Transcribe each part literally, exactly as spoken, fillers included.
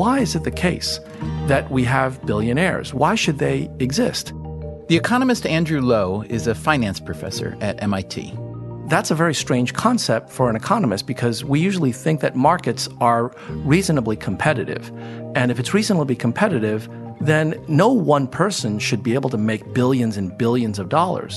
why is it the case that we have billionaires? Why should they exist? The economist Andrew Lo is a finance professor at M I T. That's a very strange concept for an economist because we usually think that markets are reasonably competitive. And if it's reasonably competitive, then no one person should be able to make billions and billions of dollars.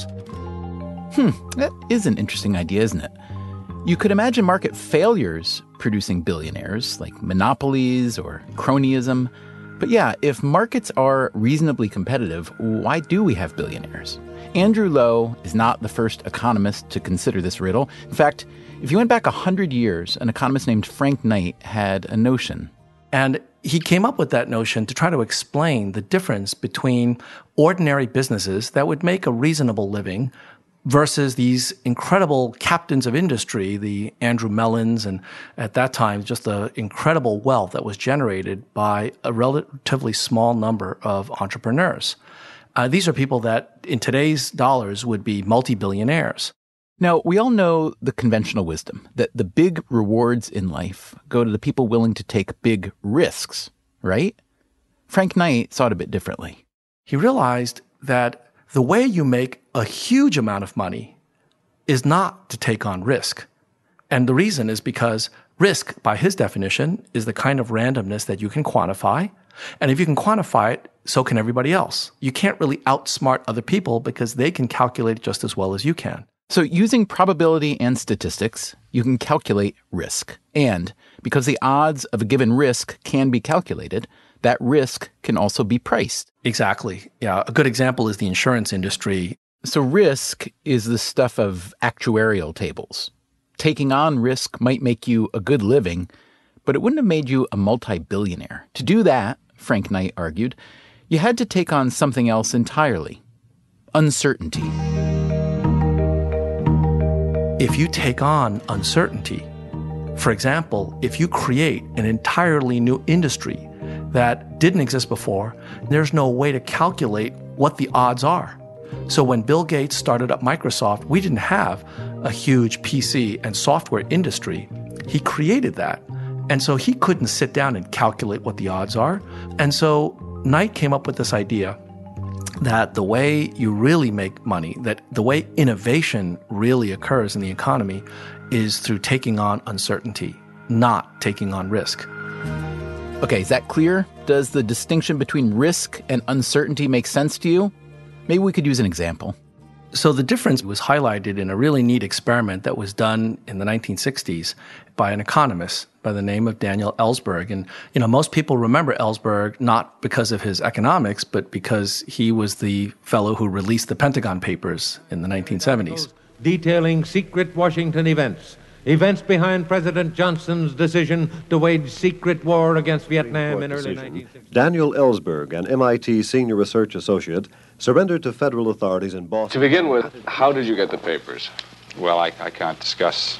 Hmm, that is an interesting idea, isn't it? You could imagine market failures producing billionaires, like monopolies or cronyism. But yeah, if markets are reasonably competitive, why do we have billionaires? Andrew Lo is not the first economist to consider this riddle. In fact, if you went back one hundred years, an economist named Frank Knight had a notion. And he came up with that notion to try to explain the difference between ordinary businesses that would make a reasonable living versus these incredible captains of industry, the Andrew Mellons, and at that time, just the incredible wealth that was generated by a relatively small number of entrepreneurs. Uh, these are people that, in today's dollars, would be multi-billionaires. Now, we all know the conventional wisdom that the big rewards in life go to the people willing to take big risks, right? Frank Knight saw it a bit differently. He realized that the way you make a huge amount of money is not to take on risk. And the reason is because risk, by his definition, is the kind of randomness that you can quantify. And if you can quantify it, so can everybody else. You can't really outsmart other people because they can calculate just as well as you can. So using probability and statistics, you can calculate risk. And because the odds of a given risk can be calculated, that risk can also be priced. Exactly. Yeah. A good example is the insurance industry. So risk is the stuff of actuarial tables. Taking on risk might make you a good living, but it wouldn't have made you a multi-billionaire. To do that, Frank Knight argued, you had to take on something else entirely. Uncertainty. If you take on uncertainty, for example, if you create an entirely new industry that didn't exist before, there's no way to calculate what the odds are. So when Bill Gates started up Microsoft, we didn't have a huge P C and software industry. He created that. And so he couldn't sit down and calculate what the odds are. And so Knight came up with this idea that the way you really make money, that the way innovation really occurs in the economy is through taking on uncertainty, not taking on risk. Okay, is that clear? Does the distinction between risk and uncertainty make sense to you? Maybe we could use an example. So the difference was highlighted in a really neat experiment that was done in the nineteen sixties by an economist by the name of Daniel Ellsberg. And, you know, most people remember Ellsberg not because of his economics, but because he was the fellow who released the Pentagon Papers in the nineteen seventies. Detailing secret Washington events. Events behind President Johnson's decision to wage secret war against Vietnam in early nineteen sixty. Daniel Ellsberg, an M I T senior research associate, surrendered to federal authorities in Boston. To begin with, how did you get the papers? Well, I, I can't discuss.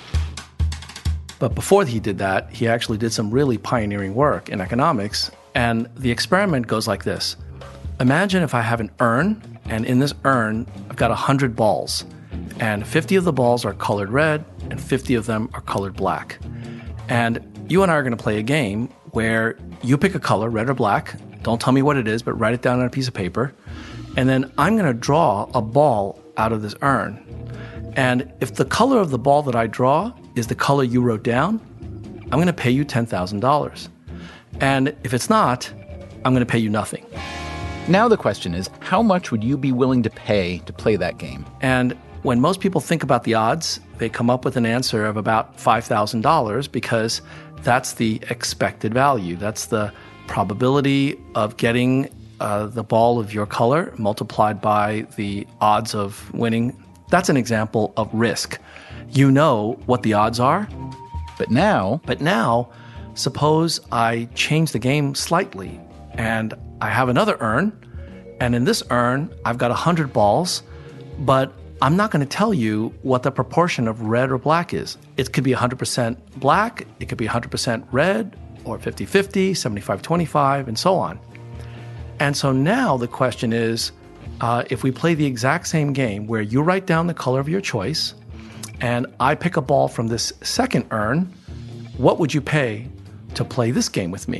But before he did that, he actually did some really pioneering work in economics. And the experiment goes like this. Imagine if I have an urn, and in this urn, I've got one hundred balls. And fifty of the balls are colored red, and fifty of them are colored black. And you and I are going to play a game where you pick a color, red or black. Don't tell me what it is, but write it down on a piece of paper. And then I'm going to draw a ball out of this urn. And if the color of the ball that I draw is the color you wrote down, I'm going to pay you ten thousand dollars. And if it's not, I'm going to pay you nothing. Now the question is, how much would you be willing to pay to play that game? And when most people think about the odds, they come up with an answer of about five thousand dollars because that's the expected value. That's the probability of getting uh, the ball of your color multiplied by the odds of winning. That's an example of risk. You know what the odds are. But now, but now, suppose I change the game slightly and I have another urn, and in this urn, I've got one hundred balls, but I'm not going to tell you what the proportion of red or black is. It could be one hundred percent black, it could be one hundred percent red, or fifty-fifty, seventy-five twenty-five, and so on. And so now the question is, uh, if we play the exact same game where you write down the color of your choice, and I pick a ball from this second urn, what would you pay to play this game with me?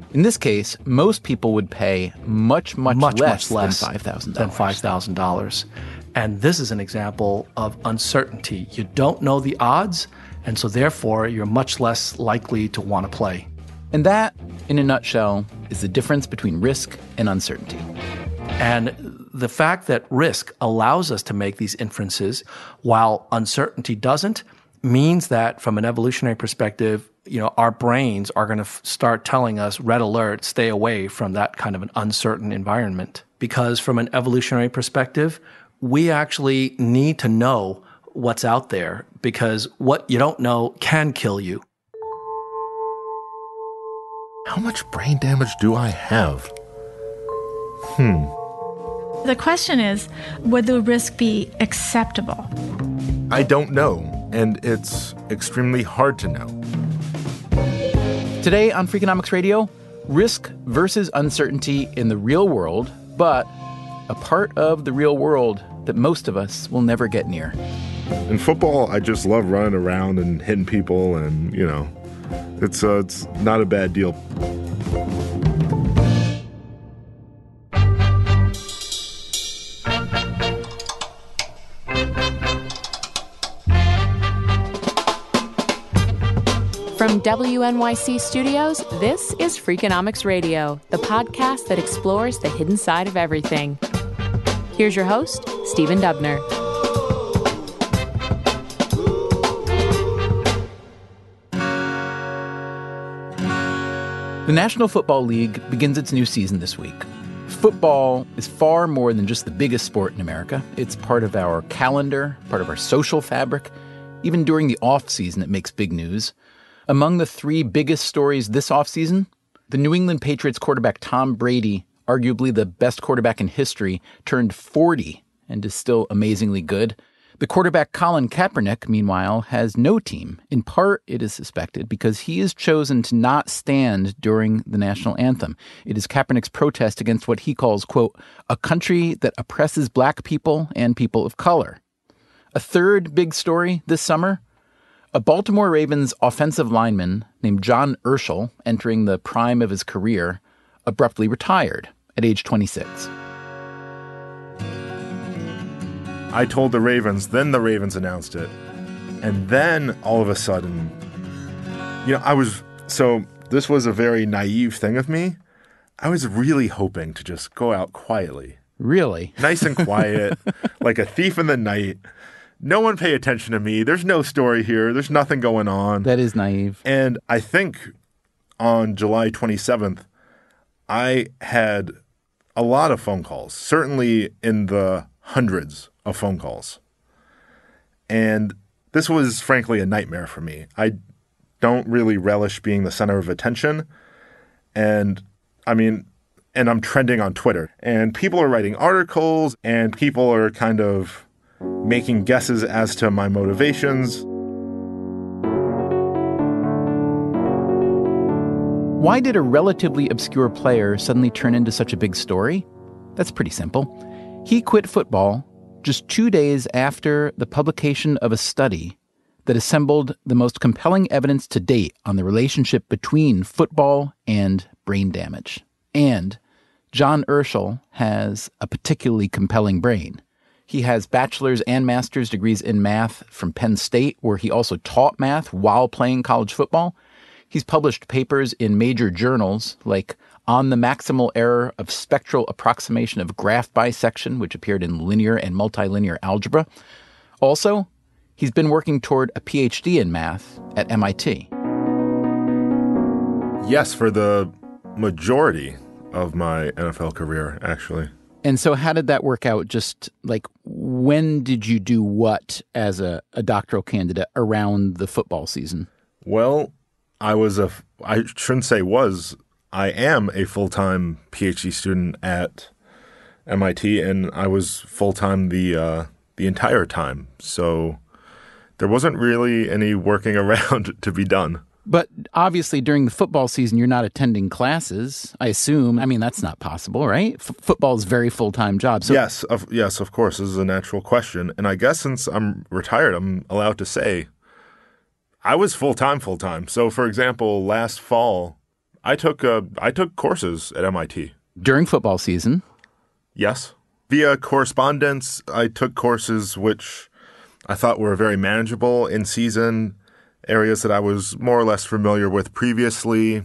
In this case, most people would pay much, much, much, less, much less than five thousand dollars. Than five thousand dollars. And this is an example of uncertainty. You don't know the odds, and so therefore you're much less likely to want to play. And that, in a nutshell, is the difference between risk and uncertainty. And the fact that risk allows us to make these inferences while uncertainty doesn't means that from an evolutionary perspective, you know, our brains are going to f- start telling us, red alert, stay away from that kind of an uncertain environment. Because from an evolutionary perspective, we actually need to know what's out there, because what you don't know can kill you. How much brain damage do I have? Hmm. The question is, would the risk be acceptable? I don't know, and it's extremely hard to know. Today on Freakonomics Radio, risk versus uncertainty in the real world, but a part of the real world that most of us will never get near. In football, I just love running around and hitting people, and, you know, it's, uh, it's not a bad deal. From W N Y C Studios, this is Freakonomics Radio, the podcast that explores the hidden side of everything. Here's your host, Stephen Dubner. The National Football League begins its new season this week. Football is far more than just the biggest sport in America. It's part of our calendar, part of our social fabric. Even during the off-season, it makes big news. Among the three biggest stories this offseason, the New England Patriots quarterback Tom Brady, arguably the best quarterback in history, turned forty and is still amazingly good. The quarterback Colin Kaepernick, meanwhile, has no team. In part, it is suspected, because he has chosen to not stand during the national anthem. It is Kaepernick's protest against what he calls, quote, a country that oppresses black people and people of color. A third big story this summer, a Baltimore Ravens offensive lineman named John Urschel, entering the prime of his career, abruptly retired at age twenty-six. I told the Ravens, then the Ravens announced it. And then all of a sudden, you know, I was, so this was a very naive thing of me. I was really hoping to just go out quietly. Really? Nice and quiet, like a thief in the night. No one pay attention to me. There's no story here. There's nothing going on. That is naive. And I think on July twenty-seventh, I had a lot of phone calls, certainly in the hundreds of phone calls. And this was, frankly, a nightmare for me. I don't really relish being the center of attention. And, I mean, and I'm trending on Twitter. And people are writing articles, and people are kind of making guesses as to my motivations. Why did a relatively obscure player suddenly turn into such a big story? That's pretty simple. He quit football just two days after the publication of a study that assembled the most compelling evidence to date on the relationship between football and brain damage. And John Urschel has a particularly compelling brain. He has bachelor's and master's degrees in math from Penn State, where he also taught math while playing college football. He's published papers in major journals like On the Maximal Error of Spectral Approximation of Graph Bisection, which appeared in Linear and Multilinear Algebra. Also, he's been working toward a P H D in math at M I T. Yes, for the majority of my N F L career, actually. And so how did that work out? Just like, when did you do what as a, a doctoral candidate around the football season? Well, I was a, I shouldn't say was, I am a full-time P H D student at M I T, and I was full-time the uh, the entire time. So there wasn't really any working around to be done. But obviously during the football season, you're not attending classes, I assume. I mean, that's not possible, right? F- football is a very full-time job. So yes, of, yes, of course. This is a natural question. And I guess since I'm retired, I'm allowed to say I was full-time, full-time. So, for example, last fall, I took uh, I took courses at M I T. During football season? Yes. Via correspondence, I took courses which I thought were very manageable in season, areas that I was more or less familiar with previously,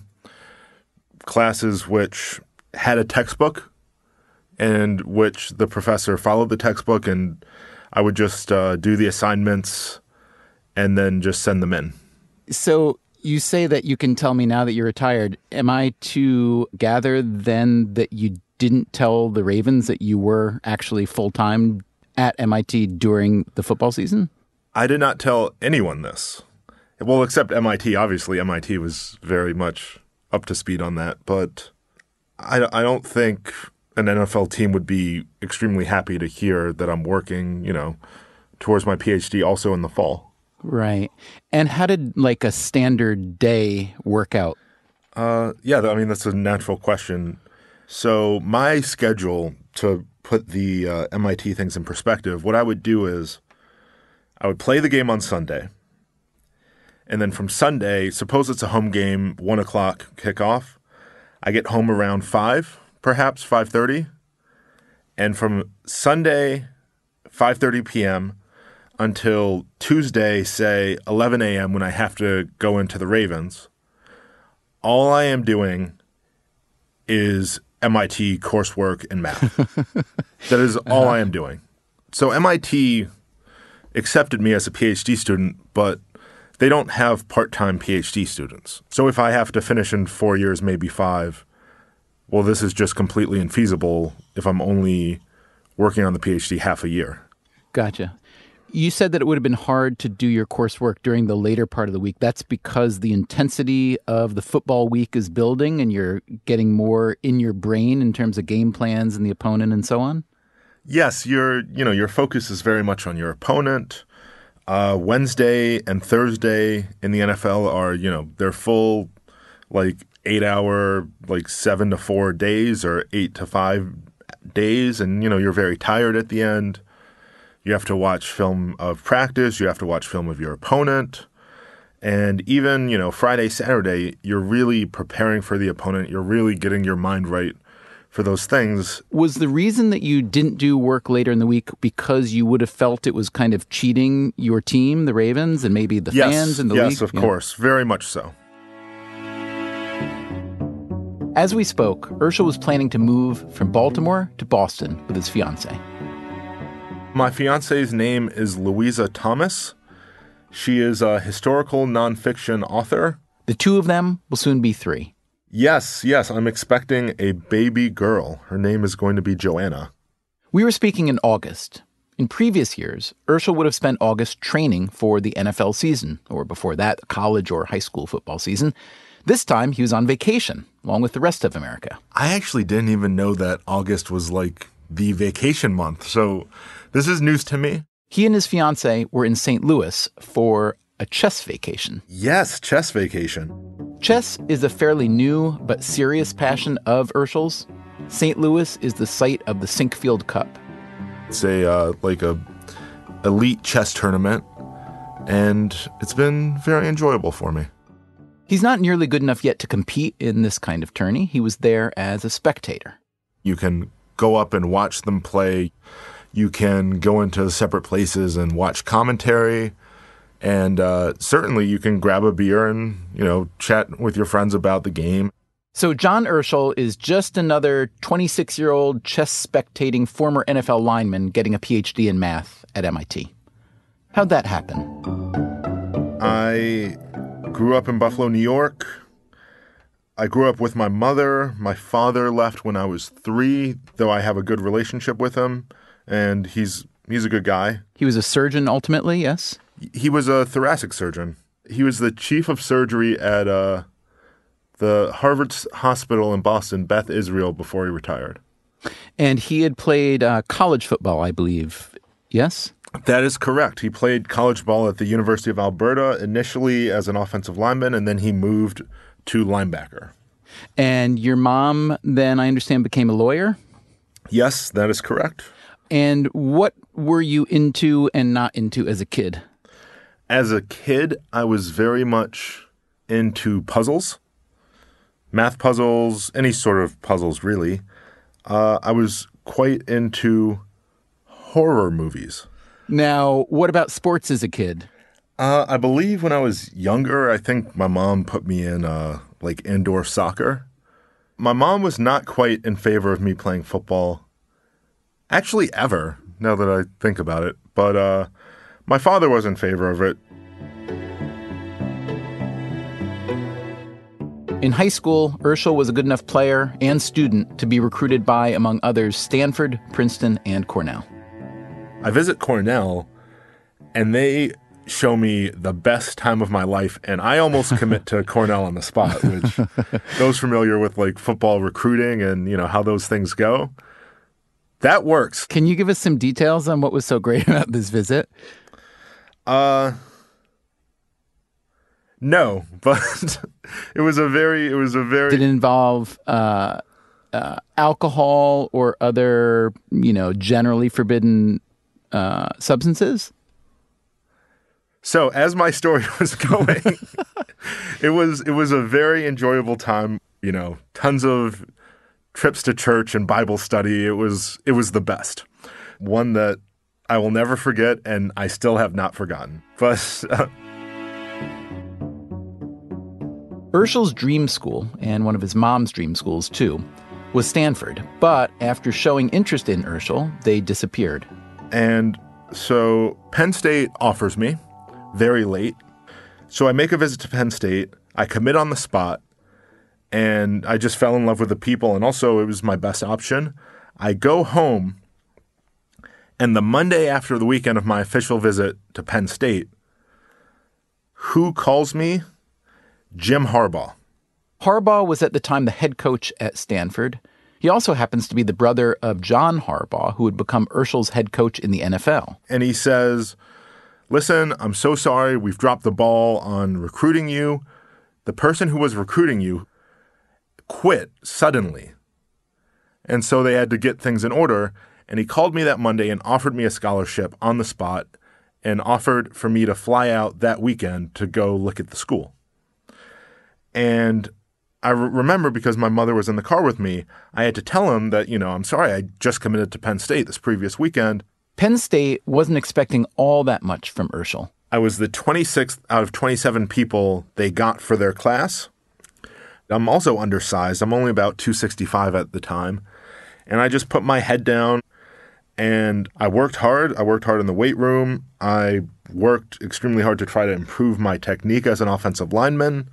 classes which had a textbook and which the professor followed the textbook, and I would just uh, do the assignments and then just send them in. So you say that you can tell me now that you're retired. Am I to gather then that you didn't tell the Ravens that you were actually full-time at M I T during the football season? I did not tell anyone this. Well, except M I T. Obviously, M I T was very much up to speed on that. But I, I don't think an N F L team would be extremely happy to hear that I'm working, you know, towards my P H D also in the fall. Right. And how did, like, a standard day work out? Uh, yeah, I mean, that's a natural question. So my schedule, to put the uh, M I T things in perspective, what I would do is I would play the game on Sunday. And then from Sunday, suppose it's a home game, one o'clock kickoff. I get home around five, perhaps five thirty. And from Sunday, five thirty p.m. until Tuesday, say eleven a.m. when I have to go into the Ravens, all I am doing is M I T coursework in math. That is all I am doing. So M I T accepted me as a P H D student, but they don't have part-time P H D students. So if I have to finish in four years, maybe five, well, this is just completely infeasible if I'm only working on the P H D half a year. Gotcha. You said that it would have been hard to do your coursework during the later part of the week. That's because the intensity of the football week is building and you're getting more in your brain in terms of game plans and the opponent and so on? Yes, your you know your focus is very much on your opponent. Uh, Wednesday and Thursday in the N F L are, you know, they're full like eight hour, like seven to four days or eight to five days. And, you know, you're very tired at the end. You have to watch film of practice. You have to watch film of your opponent. And even, you know, Friday, Saturday, you're really preparing for the opponent. You're really getting your mind right for those things. Was the reason that you didn't do work later in the week because you would have felt it was kind of cheating your team, the Ravens, and maybe the yes, fans in the yes, league? Yes, of yeah. course. Very much so. As we spoke, Urschel was planning to move from Baltimore to Boston with his fiancée. My fiance's name is Louisa Thomas. She is a historical nonfiction author. The two of them will soon be three. Yes, yes, I'm expecting a baby girl. Her name is going to be Joanna. We were speaking in August. In previous years, Urschel would have spent August training for the N F L season, or before that, the college or high school football season. This time, he was on vacation, along with the rest of America. I actually didn't even know that August was like the vacation month, so this is news to me. He and his fiancée were in Saint Louis for a chess vacation. Yes, chess vacation. Chess is a fairly new but serious passion of Urschel's. Saint Louis is the site of the Sinkfield Cup. It's a uh, like a elite chess tournament, and it's been very enjoyable for me. He's not nearly good enough yet to compete in this kind of tourney. He was there as a spectator. You can go up and watch them play. You can go into separate places and watch commentary. And uh, certainly you can grab a beer and, you know, chat with your friends about the game. So John Urschel is just another twenty-six-year-old chess spectating former N F L lineman getting a P H D in math at M I T. How'd that happen? I grew up in Buffalo, New York. I grew up with my mother. My father left when I was three, though I have a good relationship with him, and he's he's a good guy. He was a surgeon ultimately, yes? He was a thoracic surgeon. He was the chief of surgery at uh, the Harvard Hospital in Boston, Beth Israel, before he retired. And he had played uh, college football, I believe, yes? That is correct. He played college ball at the University of Alberta, initially as an offensive lineman, and then he moved to linebacker. And your mom then, I understand, became a lawyer? Yes, that is correct. And what were you into and not into as a kid? As a kid, I was very much into puzzles. math puzzles, any sort of puzzles, really. Uh, I was quite into horror movies. Now, what about sports as a kid? Uh, I believe when I was younger, I think my mom put me in uh, like indoor soccer. My mom was not quite in favor of me playing football, actually ever, now that I think about it. But uh, my father was in favor of it. In high school, Urschel was a good enough player and student to be recruited by, among others, Stanford, Princeton, and Cornell. I visit Cornell, and they show me the best time of my life, and I almost commit to Cornell on the spot, which those familiar with like football recruiting and, you know, how those things go, that works. Can you give us some details on what was so great about this visit? Uh, no, but it was a very, it was a very... Did it involve uh, uh, alcohol or other, you know, generally forbidden uh, substances? So as my story was going, it was it was a very enjoyable time. You know, tons of trips to church and Bible study. It was it was the best. One that I will never forget, and I still have not forgotten. But uh... Urschel's dream school, and one of his mom's dream schools too, was Stanford. But after showing interest in Urschel, they disappeared. And so Penn State offers me. Very late. So I make a visit to Penn State. I commit on the spot, and I just fell in love with the people, and also it was my best option. I go home, and the Monday after the weekend of my official visit to Penn State, who calls me? Jim Harbaugh. Harbaugh was at the time the head coach at Stanford. He also happens to be the brother of John Harbaugh, who would become Urschel's head coach in the N F L. And he says, listen, I'm so sorry. We've dropped the ball on recruiting you. The person who was recruiting you quit suddenly. And so they had to get things in order. And he called me that Monday and offered me a scholarship on the spot and offered for me to fly out that weekend to go look at the school. And I re- remember because my mother was in the car with me, I had to tell him that, you know, I'm sorry, I just committed to Penn State this previous weekend. Penn State wasn't expecting all that much from Urschel. I was the twenty-sixth out of twenty-seven people they got for their class. I'm also undersized. I'm only about two sixty-five at the time. And I just put my head down and I worked hard. I worked hard in the weight room. I worked extremely hard to try to improve my technique as an offensive lineman.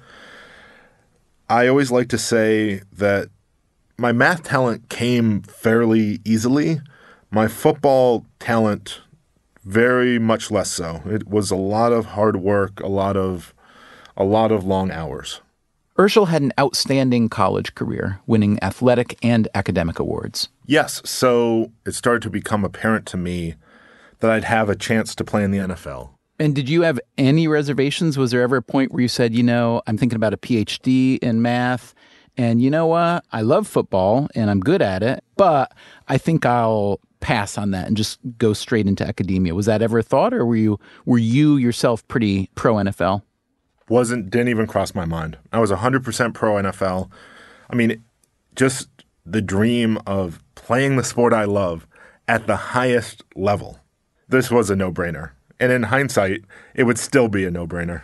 I always like to say that my math talent came fairly easily. My football talent, very much less so. It was a lot of hard work, a lot of a lot of long hours. Urschel had an outstanding college career, winning athletic and academic awards. Yes, so it started to become apparent to me that I'd have a chance to play in the N F L. And did you have any reservations? Was there ever a point where you said, you know, I'm thinking about a P H D in math, and you know what? I love football, and I'm good at it, but I think I'll pass on that and just go straight into academia. Was that ever a thought, or were you were you yourself pretty pro N F L? Wasn't, didn't even cross my mind. I was one hundred percent pro N F L. I mean, just the dream of playing the sport I love at the highest level. This was a no-brainer. And in hindsight, it would still be a no-brainer.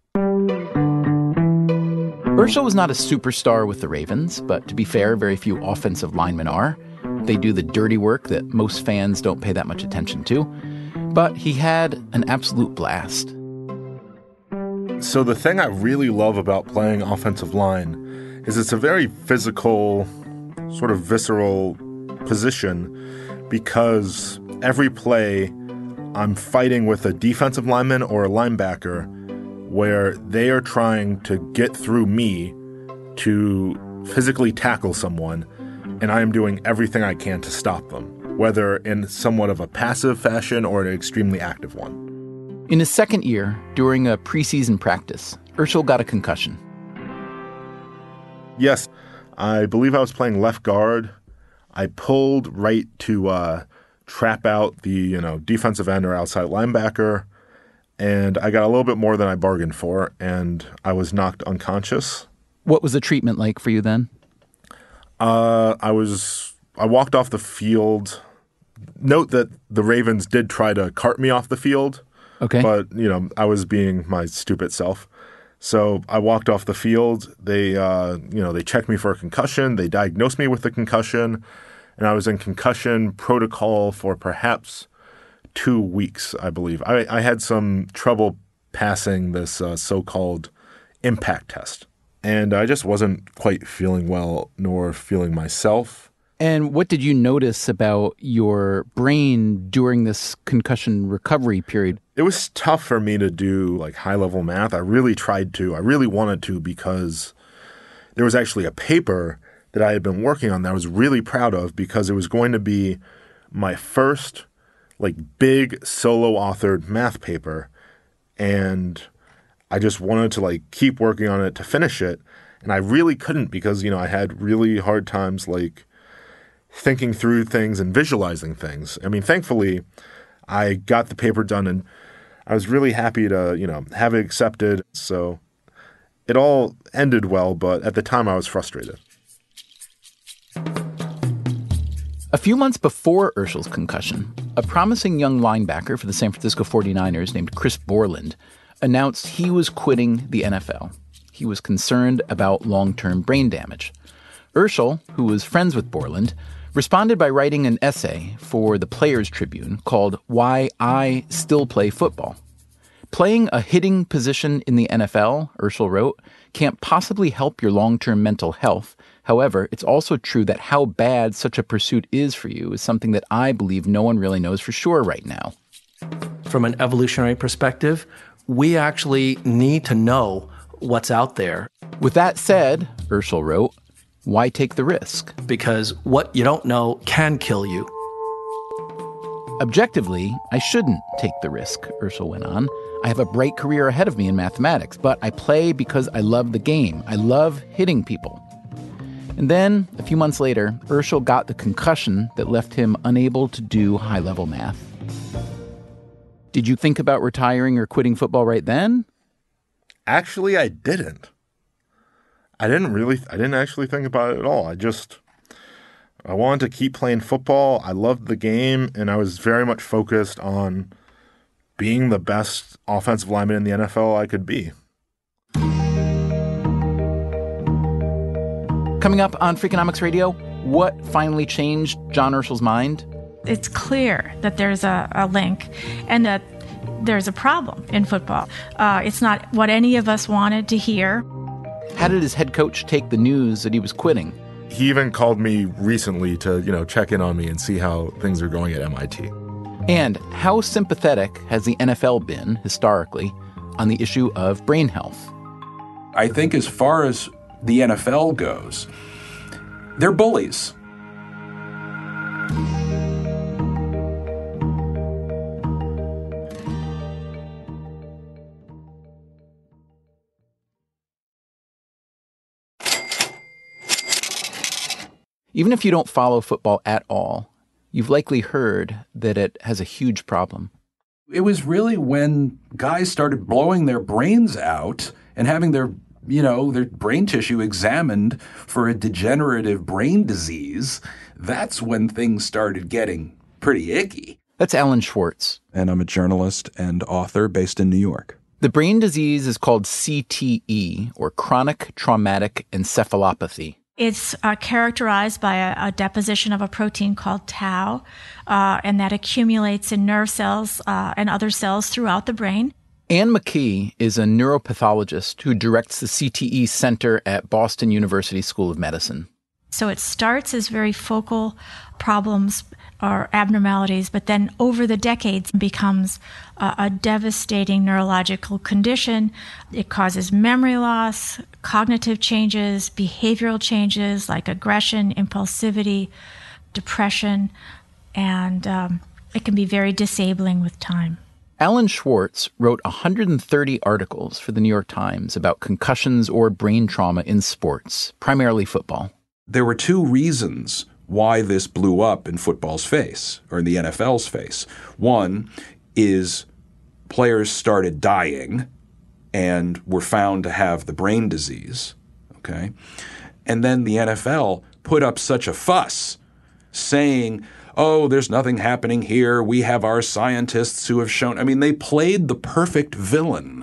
Urschel was not a superstar with the Ravens, but to be fair, very few offensive linemen are. They do the dirty work that most fans don't pay that much attention to. But he had an absolute blast. So the thing I really love about playing offensive line is it's a very physical, sort of visceral position because every play I'm fighting with a defensive lineman or a linebacker where they are trying to get through me to physically tackle someone, and I am doing everything I can to stop them, whether in somewhat of a passive fashion or an extremely active one. In his second year, during a preseason practice, Urschel got a concussion. Yes, I believe I was playing left guard. I pulled right to uh, trap out the you know defensive end or outside linebacker, and I got a little bit more than I bargained for, and I was knocked unconscious. What was the treatment like for you then? Uh, I was I walked off the field. Note that the Ravens did try to cart me off the field. Okay. But, you know, I was being my stupid self. So I walked off the field. They, uh, you know, they checked me for a concussion. They diagnosed me with a concussion. And I was in concussion protocol for perhaps two weeks, I believe. I, I had some trouble passing this uh, so-called impact test. And I just wasn't quite feeling well nor feeling myself. And what did you notice about your brain during this concussion recovery period? It was tough for me to do like high-level math. I really tried to. I really wanted to because there was actually a paper that I had been working on that I was really proud of because it was going to be my first like big solo authored math paper. And I just wanted to like keep working on it to finish it. And I really couldn't because, you know, I had really hard times like thinking through things and visualizing things. I mean, thankfully, I got the paper done and I was really happy to, you know, have it accepted. So it all ended well, but at the time I was frustrated. A few months before Urschel's concussion, a promising young linebacker for the San Francisco forty-niners named Chris Borland announced he was quitting the N F L. He was concerned about long-term brain damage. Urschel, who was friends with Borland, responded by writing an essay for the Players Tribune called Why I Still Play Football. Playing a hitting position in the N F L, Urschel wrote, can't possibly help your long-term mental health. However, it's also true that how bad such a pursuit is for you is something that I believe no one really knows for sure right now. From an evolutionary perspective, we actually need to know what's out there. With that said, Urschel wrote, why take the risk? Because what you don't know can kill you. Objectively, I shouldn't take the risk, Urschel went on. I have a bright career ahead of me in mathematics, but I play because I love the game. I love hitting people. And then, a few months later, Urschel got the concussion that left him unable to do high-level math. Did you think about retiring or quitting football right then? Actually, I didn't. I didn't really, I didn't actually think about it at all. I just, I wanted to keep playing football. I loved the game, and I was very much focused on being the best offensive lineman in the N F L I could be. Coming up on Freakonomics Radio, what finally changed John Urschel's mind? It's clear that there's a, a link and that there's a problem in football. Uh, it's not what any of us wanted to hear. How did his head coach take the news that he was quitting? He even called me recently to, you know, check in on me and see how things are going at M I T. And how sympathetic has the N F L been, historically, on the issue of brain health? I think as far as the N F L goes, they're bullies. Even if you don't follow football at all, you've likely heard that it has a huge problem. It was really when guys started blowing their brains out and having their, you know, their brain tissue examined for a degenerative brain disease, that's when things started getting pretty icky. That's Alan Schwartz. And I'm a journalist and author based in New York. The brain disease is called C T E, or chronic traumatic encephalopathy. It's uh, characterized by a, a deposition of a protein called tau, uh, and that accumulates in nerve cells uh, and other cells throughout the brain. Anne McKee is a neuropathologist who directs the C T E Center at Boston University School of Medicine. So it starts as very focal problems or abnormalities, but then over the decades becomes a, a devastating neurological condition. It causes memory loss, cognitive changes, behavioral changes like aggression, impulsivity, depression, and um, it can be very disabling with time. Alan Schwartz wrote one hundred thirty articles for the New York Times about concussions or brain trauma in sports, primarily football. There were two reasons why this blew up in football's face, or in the N F L's face. One is players started dying and were found to have the brain disease, okay? And then the N F L put up such a fuss saying, oh, there's nothing happening here. We have our scientists who have shown. I mean, they played the perfect villain.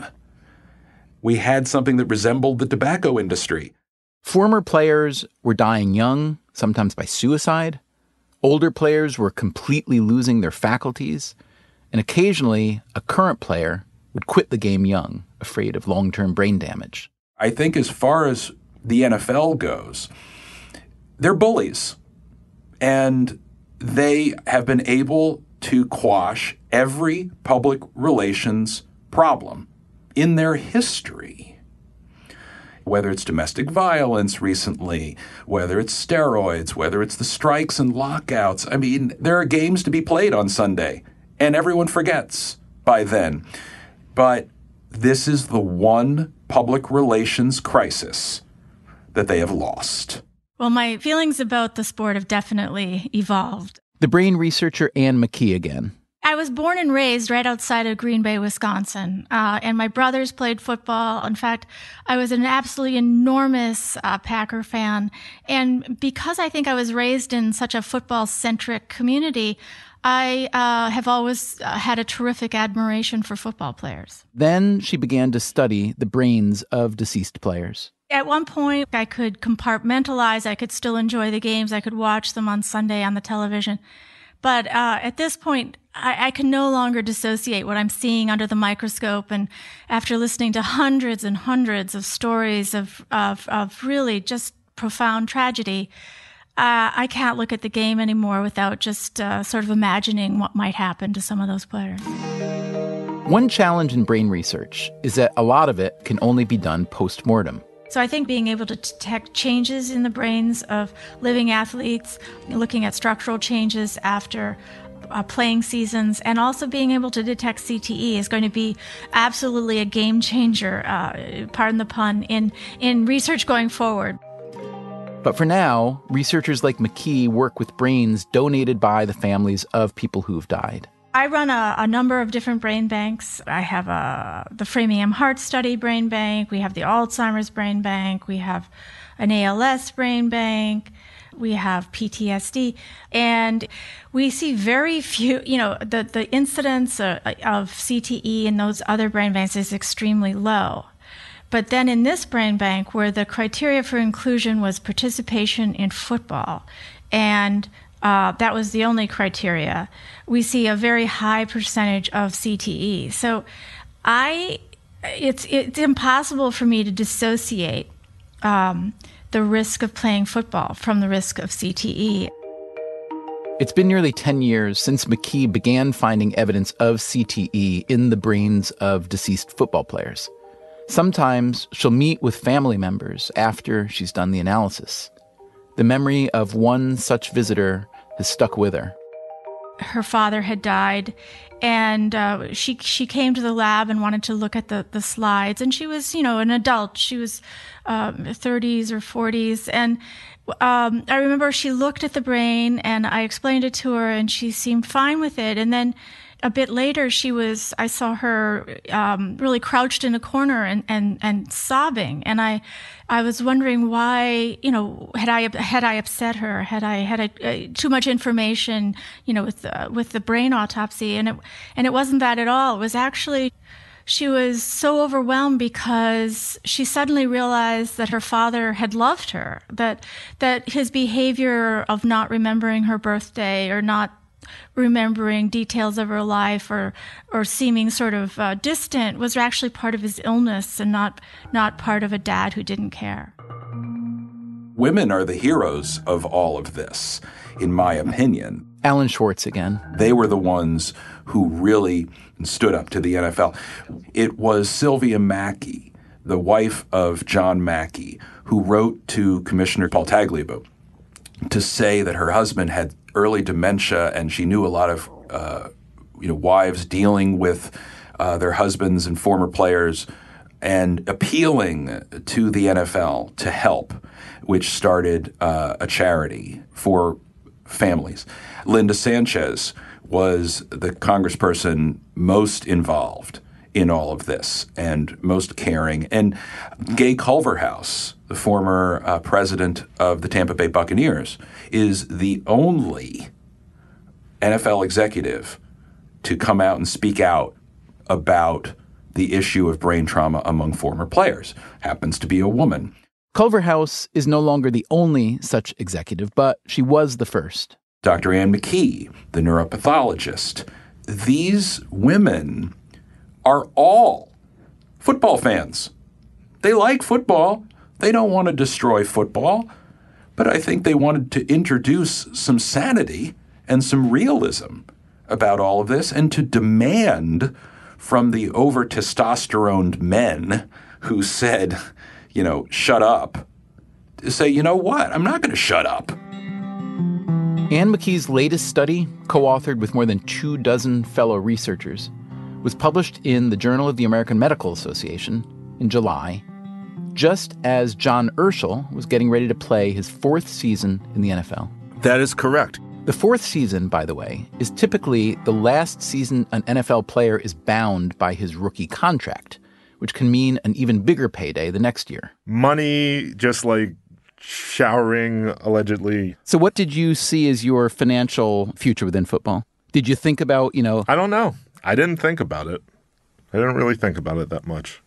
We had something that resembled the tobacco industry. Former players were dying young, sometimes by suicide. Older players were completely losing their faculties. And occasionally, a current player would quit the game young, afraid of long-term brain damage. I think as far as the N F L goes, they're bullies. And they have been able to quash every public relations problem in their history. Whether it's domestic violence recently, whether it's steroids, whether it's the strikes and lockouts. I mean, there are games to be played on Sunday, and everyone forgets by then. But this is the one public relations crisis that they have lost. Well, my feelings about the sport have definitely evolved. The brain researcher Anne McKee again. I was born and raised right outside of Green Bay, Wisconsin, uh, and my brothers played football. In fact, I was an absolutely enormous uh, Packer fan. And because I think I was raised in such a football-centric community, I uh, have always uh, had a terrific admiration for football players. Then she began to study the brains of deceased players. At one point, I could compartmentalize. I could still enjoy the games. I could watch them on Sunday on the television. But uh, at this point, I, I can no longer dissociate what I'm seeing under the microscope. And after listening to hundreds and hundreds of stories of, of, of really just profound tragedy, uh, I can't look at the game anymore without just uh, sort of imagining what might happen to some of those players. One challenge in brain research is that a lot of it can only be done post-mortem. So I think being able to detect changes in the brains of living athletes, looking at structural changes after uh, playing seasons, and also being able to detect C T E is going to be absolutely a game changer, uh, pardon the pun, in, in research going forward. But for now, researchers like McKee work with brains donated by the families of people who've died. I run a, a number of different brain banks. I have a, the Framingham Heart Study Brain Bank. We have the Alzheimer's Brain Bank. We have an A L S Brain Bank. We have P T S D. And we see very few, you know, the, the incidence of, of C T E in those other brain banks is extremely low. But then in this brain bank, where the criteria for inclusion was participation in football, and Uh, that was the only criteria, we see a very high percentage of C T E. So I, it's it's impossible for me to dissociate um, the risk of playing football from the risk of C T E. It's been nearly ten years since McKee began finding evidence of C T E in the brains of deceased football players. Sometimes she'll meet with family members after she's done the analysis. The memory of one such visitor has stuck with her. Her father had died, and uh, she she came to the lab and wanted to look at the, the slides. And she was, you know, an adult. She was um, thirties or forties. And um, I remember she looked at the brain, and I explained it to her, and she seemed fine with it. And then a bit later, she was, I saw her um, really crouched in a corner and, and, and sobbing. And I, I was wondering why, you know, had I, had I upset her? Had I had I, uh, too much information, you know, with the, with the brain autopsy? And it, and it wasn't that at all. It was actually, she was so overwhelmed because she suddenly realized that her father had loved her, that, that his behavior of not remembering her birthday or not remembering details of her life or or seeming sort of uh, distant was actually part of his illness and not not part of a dad who didn't care. Women are the heroes of all of this, in my opinion. Alan Schwartz again. They were the ones who really stood up to the N F L. It was Sylvia Mackey, the wife of John Mackey, who wrote to Commissioner Paul Tagliabue to say that her husband had early dementia, and she knew a lot of uh, you know wives dealing with uh, their husbands and former players, and appealing to the N F L to help, which started uh, a charity for families. Linda Sanchez was the congressperson most involved in all of this and most caring. And Gay Culverhouse, the former uh, president of the Tampa Bay Buccaneers, is the only N F L executive to come out and speak out about the issue of brain trauma among former players. Happens to be a woman. Culverhouse is no longer the only such executive, but she was the first. Doctor Anne McKee, the neuropathologist. These women are all football fans. They like football. They don't want to destroy football. But I think they wanted to introduce some sanity and some realism about all of this and to demand from the over-testosteroned men who said, you know, shut up, to say, you know what, I'm not going to shut up. Anne McKee's latest study, co-authored with more than two dozen fellow researchers, was published in the Journal of the American Medical Association in July, just as John Urschel was getting ready to play his fourth season in the N F L. That is correct. The fourth season, by the way, is typically the last season an N F L player is bound by his rookie contract, which can mean an even bigger payday the next year. Money, just like showering, allegedly. So what did you see as your financial future within football? Did you think about, you know... I don't know. I didn't think about it. I didn't really think about it that much.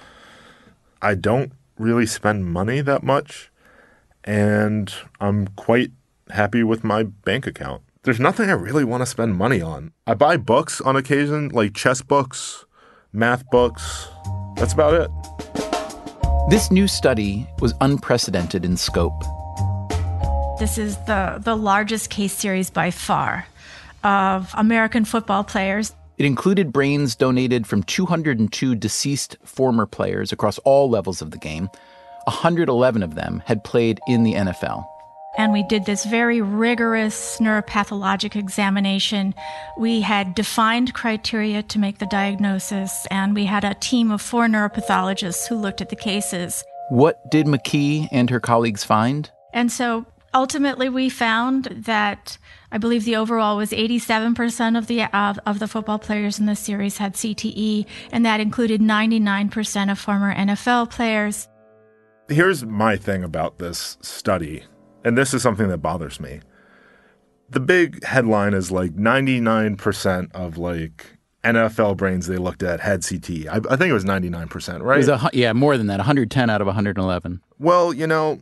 I don't really spend money that much, and I'm quite happy with my bank account. There's nothing I really want to spend money on. I buy books on occasion, like chess books, math books. That's about it. This new study was unprecedented in scope. This is the, the largest case series by far of American football players. It included brains donated from two hundred two deceased former players across all levels of the game. one hundred eleven of them had played in the N F L. And we did this very rigorous neuropathologic examination. We had defined criteria to make the diagnosis, and we had a team of four neuropathologists who looked at the cases. What did McKee and her colleagues find? And so ultimately we found that I believe the overall was eighty-seven percent of the uh, of the football players in the series had C T E, and that included ninety-nine percent of former N F L players. Here's my thing about this study. And this is something that bothers me. The big headline is like ninety-nine percent of like N F L brains they looked at had C T E. I, I think it was ninety-nine percent, right? It was a, yeah, more than that, one hundred ten out of one hundred eleven. Well, you know,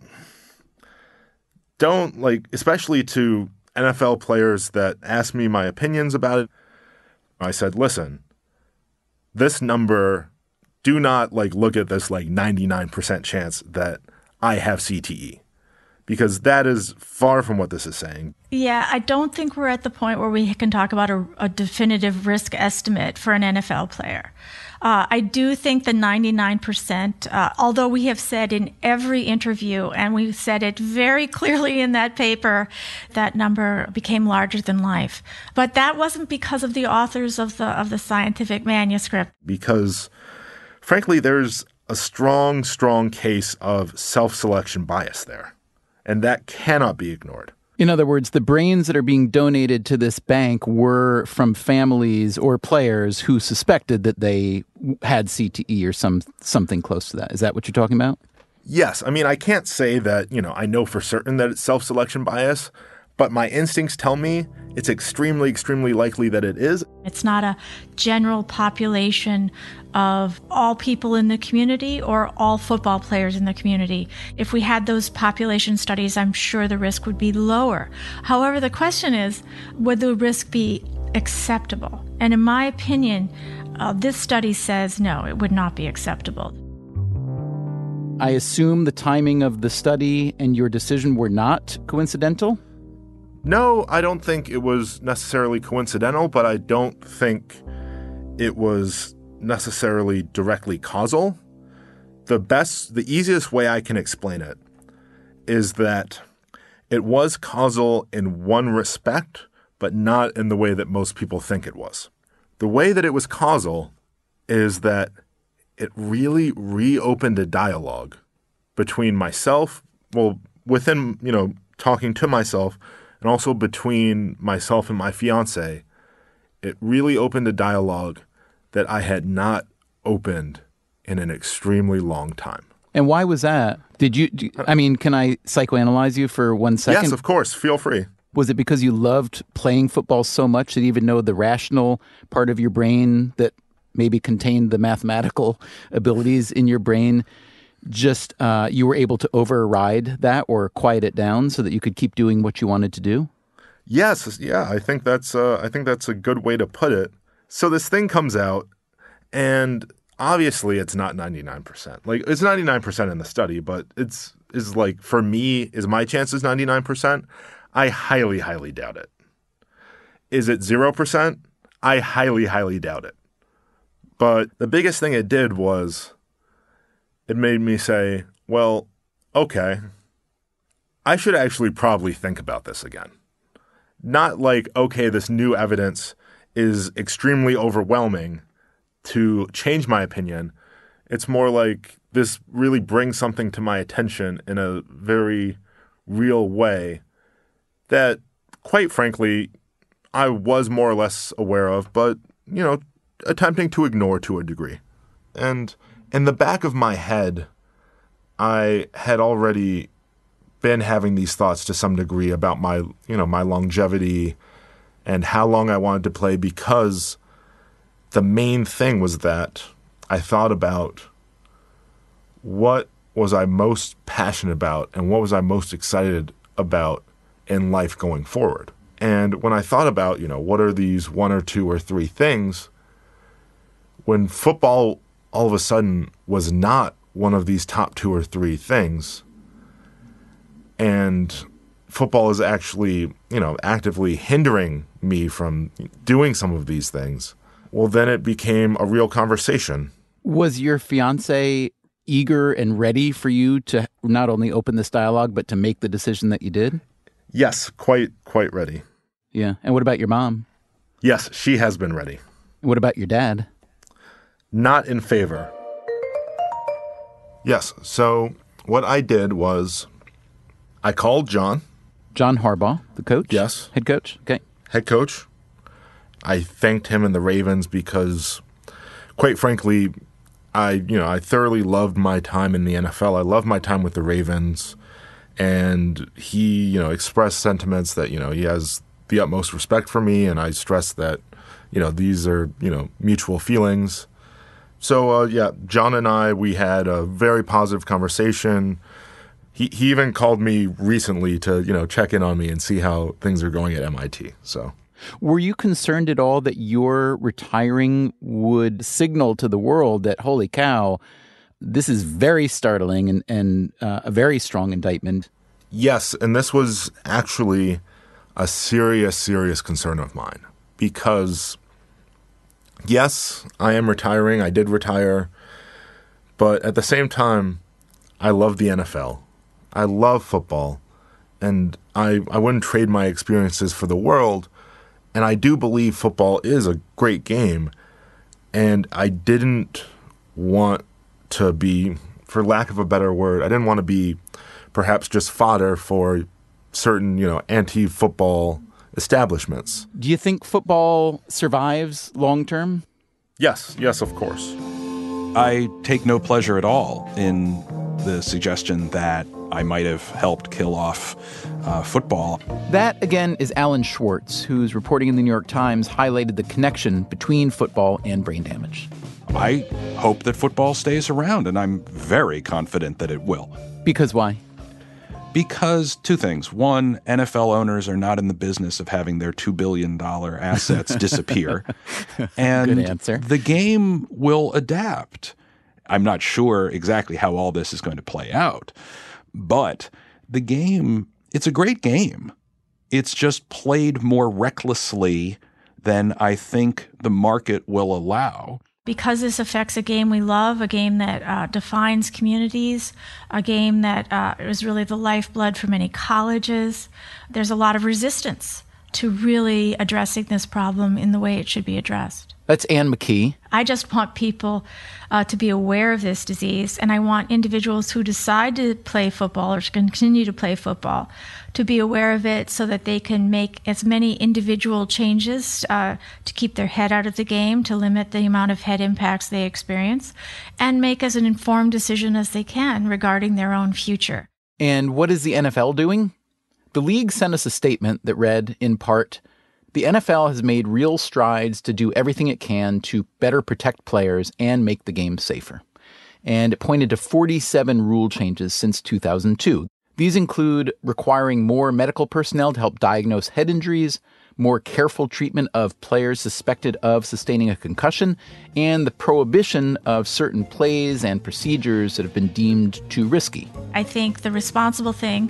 don't like, especially to N F L players that asked me my opinions about it. I said, listen, this number, do not like look at this like ninety-nine percent chance that I have C T E. Because that is far from what this is saying. Yeah, I don't think we're at the point where we can talk about a, a definitive risk estimate for an N F L player. Uh, I do think the ninety-nine percent, uh, although we have said in every interview, and we said it very clearly in that paper, that number became larger than life. But that wasn't because of the authors of the of the scientific manuscript. Because, frankly, there's a strong, strong case of self-selection bias there. And that cannot be ignored. In other words, the brains that are being donated to this bank were from families or players who suspected that they had C T E or some something close to that. Is that what you're talking about? Yes. I mean, I can't say that, you know, I know for certain that it's self-selection bias, but my instincts tell me it's extremely, extremely likely that it is. It's not a general population of all people in the community or all football players in the community. If we had those population studies, I'm sure the risk would be lower. However, the question is, would the risk be acceptable? And in my opinion, uh, this study says no, it would not be acceptable. I assume the timing of the study and your decision were not coincidental? No, I don't think it was necessarily coincidental, but I don't think it was necessarily directly causal. The best, the easiest way I can explain it is that it was causal in one respect, but not in the way that most people think it was. The way that it was causal is that it really reopened a dialogue between myself, well, within, you know, talking to myself, and also between myself and my fiance. It really opened a dialogue that I had not opened in an extremely long time. And why was that? Did you, I mean, can I psychoanalyze you for one second? Yes, of course. Feel free. Was it because you loved playing football so much that even though the rational part of your brain that maybe contained the mathematical abilities in your brain, just uh, you were able to override that or quiet it down so that you could keep doing what you wanted to do? Yes, yeah, I think that's uh, I think that's a good way to put it. So this thing comes out, and obviously it's not ninety-nine percent. Like, it's ninety-nine percent in the study, but it's is like, for me, is my chances ninety-nine percent? I highly, highly doubt it. Is it zero percent? I highly, highly doubt it. But the biggest thing it did was it made me say, well, okay, I should actually probably think about this again. Not like, okay, this new evidence is extremely overwhelming to change my opinion. It's more like this really brings something to my attention in a very real way that, quite frankly, I was more or less aware of, but, you know, attempting to ignore to a degree. And in the back of my head, I had already been having these thoughts to some degree about my, you know, my longevity and how long I wanted to play, because the main thing was that I thought about what was I most passionate about and what was I most excited about in life going forward. And when I thought about, you know, what are these one or two or three things, when football all of a sudden was not one of these top two or three things, and football is actually, you know, actively hindering me from doing some of these things, well, then it became a real conversation. Was your fiance eager and ready for you to not only open this dialogue, but to make the decision that you did? Yes, quite, quite ready. Yeah. And what about your mom? Yes, she has been ready. What about your dad? Not in favor. Yes, so what I did was I called John. John Harbaugh, the coach? Yes. Head coach? Okay. Head coach. I thanked him and the Ravens because, quite frankly, I, you know, I thoroughly loved my time in the N F L. I loved my time with the Ravens. And he, you know, expressed sentiments that, you know, he has the utmost respect for me. And I stressed that, you know, these are, you know, mutual feelings. So, uh, yeah, John and I, we had a very positive conversation. He he even called me recently to, you know, check in on me and see how things are going at M I T. So, were you concerned at all that your retiring would signal to the world that, holy cow, this is very startling and, and uh, a very strong indictment? Yes, and this was actually a serious, serious concern of mine because, yes, I am retiring. I did retire. But at the same time, I love the N F L. I love football, and I, I wouldn't trade my experiences for the world. And I do believe football is a great game, and I didn't want to be, for lack of a better word, I didn't want to be perhaps just fodder for certain, you know, anti-football establishments. Do you think football survives long term? Yes, yes, of course. I take no pleasure at all in the suggestion that I might have helped kill off uh, football. That, again, is Alan Schwartz, who's reporting in the New York Times, highlighted the connection between football and brain damage. I hope that football stays around, and I'm very confident that it will. Because why? Because two things. One, N F L owners are not in the business of having their two billion dollars assets disappear. And good answer. The game will adapt. I'm not sure exactly how all this is going to play out, but the game, it's a great game. It's just played more recklessly than I think the market will allow. Because this affects a game we love, a game that uh, defines communities, a game that uh, is really the lifeblood for many colleges, there's a lot of resistance to really addressing this problem in the way it should be addressed. That's Anne McKee. I just want people uh, to be aware of this disease, and I want individuals who decide to play football or to continue to play football to be aware of it so that they can make as many individual changes uh, to keep their head out of the game, to limit the amount of head impacts they experience, and make as an informed decision as they can regarding their own future. And what is the N F L doing? The league sent us a statement that read, in part, the N F L has made real strides to do everything it can to better protect players and make the game safer. And it pointed to forty-seven rule changes since two thousand two. These include requiring more medical personnel to help diagnose head injuries, more careful treatment of players suspected of sustaining a concussion, and the prohibition of certain plays and procedures that have been deemed too risky. I think the responsible thing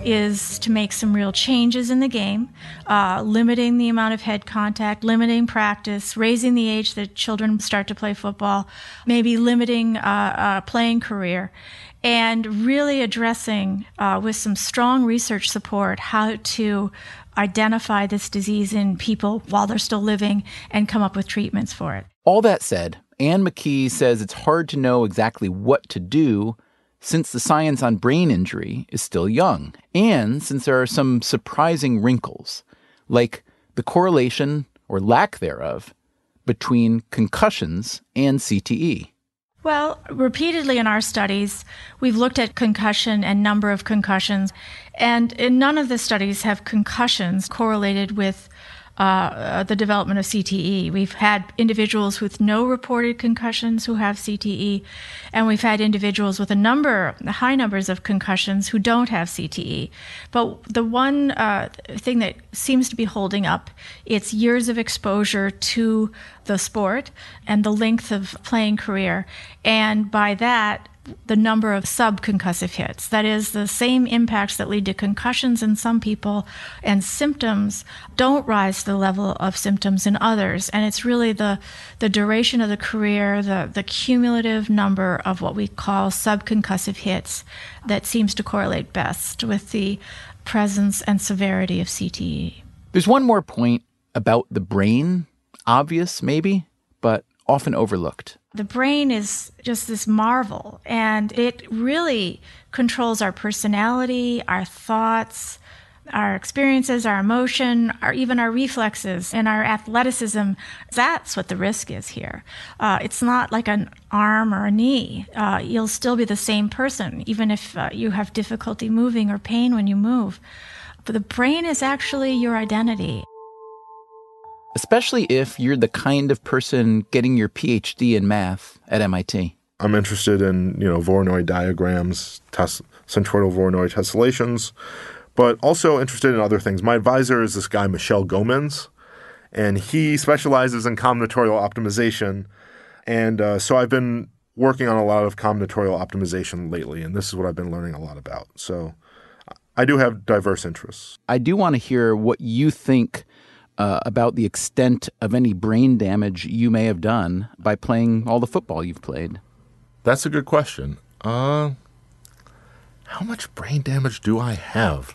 is to make some real changes in the game, uh, limiting the amount of head contact, limiting practice, raising the age that children start to play football, maybe limiting uh, a playing career, and really addressing uh, with some strong research support how to identify this disease in people while they're still living and come up with treatments for it. All that said, Anne McKee says it's hard to know exactly what to do since the science on brain injury is still young, and since there are some surprising wrinkles, like the correlation, or lack thereof, between concussions and C T E. Well, repeatedly in our studies, we've looked at concussion and number of concussions, and in none of the studies have concussions correlated with uh, the development of C T E. We've had individuals with no reported concussions who have C T E, and we've had individuals with a number, high numbers of concussions who don't have C T E. But the one uh, thing that seems to be holding up, it's years of exposure to the sport and the length of playing career. And by that, the number of subconcussive hits. That is, the same impacts that lead to concussions in some people and symptoms don't rise to the level of symptoms in others. And it's really the, the duration of the career, the, the cumulative number of what we call subconcussive hits that seems to correlate best with the presence and severity of C T E. There's one more point about the brain, obvious maybe, but often overlooked. The brain is just this marvel, and it really controls our personality, our thoughts, our experiences, our emotion, our, even our reflexes and our athleticism. That's what the risk is here. Uh, it's not like an arm or a knee. Uh, you'll still be the same person, even if uh, you have difficulty moving or pain when you move. But the brain is actually your identity. Especially if you're the kind of person getting your P H D in math at M I T. I'm interested in, you know, Voronoi diagrams, tes- centroidal Voronoi tessellations, but also interested in other things. My advisor is this guy, Michel Gomens, and he specializes in combinatorial optimization. And uh, so I've been working on a lot of combinatorial optimization lately, and this is what I've been learning a lot about. So I do have diverse interests. I do want to hear what you think Uh, about the extent of any brain damage you may have done by playing all the football you've played. That's a good question. Uh, how much brain damage do I have?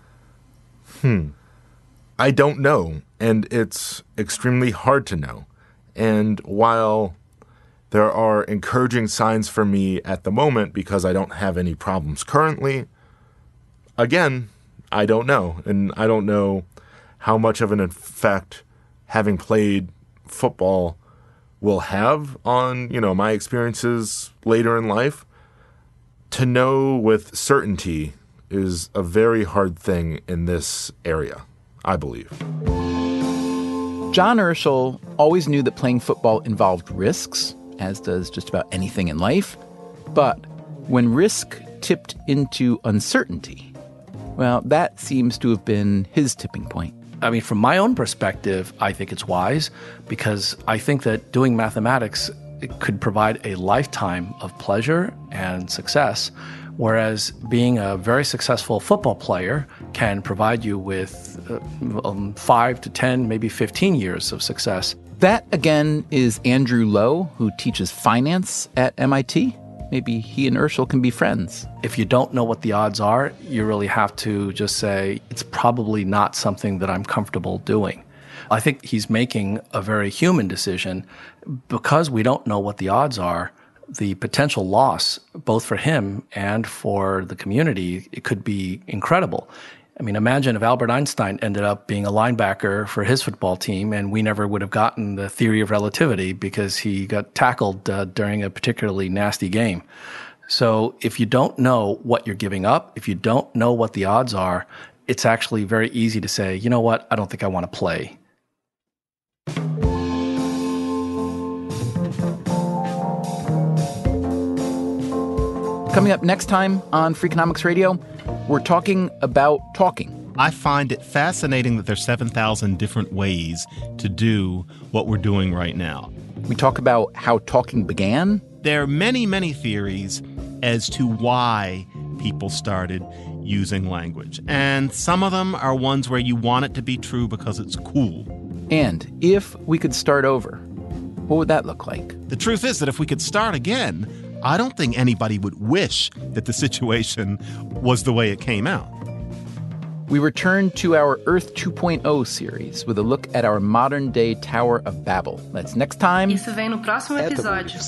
Hmm. I don't know, and it's extremely hard to know. And while there are encouraging signs for me at the moment because I don't have any problems currently, again, I don't know. And I don't know how much of an effect having played football will have on, you know, my experiences later in life. To know with certainty is a very hard thing in this area, I believe. John Urschel always knew that playing football involved risks, as does just about anything in life. But when risk tipped into uncertainty, well, that seems to have been his tipping point. I mean, from my own perspective, I think it's wise because I think that doing mathematics it could provide a lifetime of pleasure and success, whereas being a very successful football player can provide you with uh, um, five to ten, maybe fifteen years of success. That, again, is Andrew Lo, who teaches finance at M I T. maybe he and Urschel can be friends. If you don't know what the odds are, you really have to just say, it's probably not something that I'm comfortable doing. I think he's making a very human decision. Because we don't know what the odds are, the potential loss, both for him and for the community, it could be incredible. I mean, imagine if Albert Einstein ended up being a linebacker for his football team and we never would have gotten the theory of relativity because he got tackled uh, during a particularly nasty game. So if you don't know what you're giving up, if you don't know what the odds are, it's actually very easy to say, you know what, I don't think I want to play. Coming up next time on Freakonomics Radio, we're talking about talking. I find it fascinating that there's seven thousand different ways to do what we're doing right now. We talk about how talking began. There are many, many theories as to why people started using language. And some of them are ones where you want it to be true because it's cool. And if we could start over, what would that look like? The truth is that if we could start again, I don't think anybody would wish that the situation was the way it came out. We return to our Earth two point oh series with a look at our modern-day Tower of Babel. That's next time Isso vem no próximo episódio.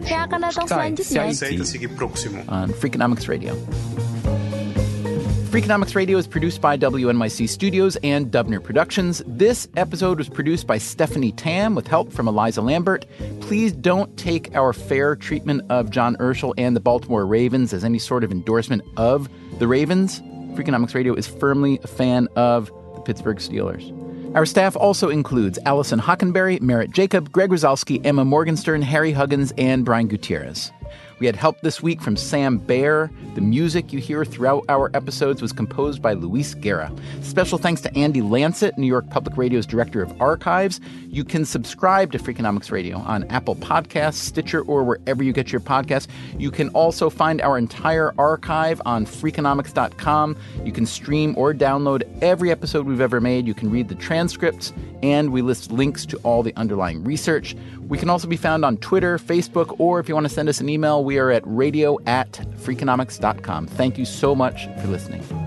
on Freakonomics Radio. Freakonomics Radio is produced by W N Y C Studios and Dubner Productions. This episode was produced by Stephanie Tam with help from Eliza Lambert. Please don't take our fair treatment of John Urschel and the Baltimore Ravens as any sort of endorsement of the Ravens. Freakonomics Radio is firmly a fan of the Pittsburgh Steelers. Our staff also includes Allison Hockenberry, Merritt Jacob, Greg Rosalsky, Emma Morgenstern, Harry Huggins, and Brian Gutierrez. We had help this week from Sam Baer. The music you hear throughout our episodes was composed by Luis Guerra. Special thanks to Andy Lancet, New York Public Radio's Director of Archives. You can subscribe to Freakonomics Radio on Apple Podcasts, Stitcher, or wherever you get your podcasts. You can also find our entire archive on Freakonomics dot com. You can stream or download every episode we've ever made. You can read the transcripts, and we list links to all the underlying research. We can also be found on Twitter, Facebook, or if you want to send us an email, we are at radio at freakonomics dot com. Thank you so much for listening.